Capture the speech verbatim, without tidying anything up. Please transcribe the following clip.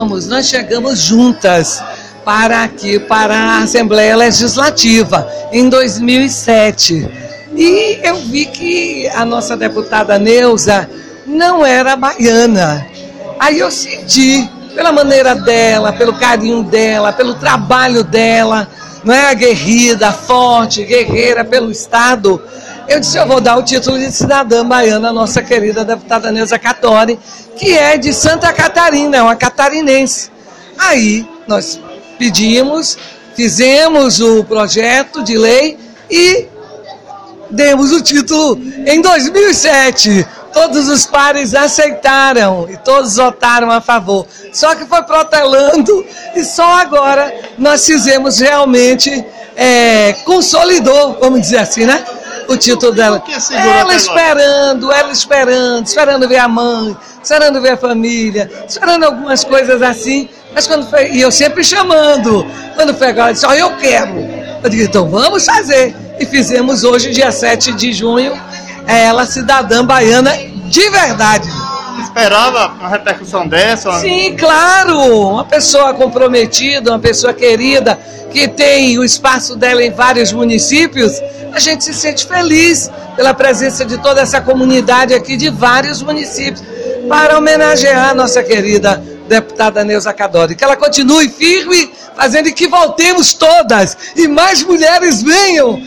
Nós chegamos juntas para aqui, para a Assembleia Legislativa, em dois mil e sete. E eu vi que a nossa deputada Neuza não era baiana. Aí eu senti, pela maneira dela, pelo carinho dela, pelo trabalho dela, não é, aguerrida, forte, guerreira pelo Estado. Eu disse, eu vou dar o título de cidadã baiana à nossa querida deputada Neuza Catori, que é de Santa Catarina, é uma catarinense. Aí nós pedimos, fizemos o projeto de lei e demos o título em dois mil e sete. Todos os pares aceitaram e todos votaram a favor. Só que foi protelando e só agora nós fizemos realmente, é, consolidou, vamos dizer assim, né? O título dela. Ela esperando, ela esperando, esperando ver a mãe, esperando ver a família, esperando algumas coisas assim. Mas quando foi, e eu sempre chamando, quando foi agora, ela disse, ó, eu quero. Eu digo, então vamos fazer. E fizemos hoje, dia sete de junho, ela cidadã baiana de verdade. Esperava uma repercussão dessa? Sim, claro, uma pessoa comprometida, uma pessoa querida, que tem o espaço dela em vários municípios, a gente se sente feliz pela presença de toda essa comunidade aqui de vários municípios, para homenagear a nossa querida deputada Neuza Catori, que ela continue firme, fazendo que voltemos todas e mais mulheres venham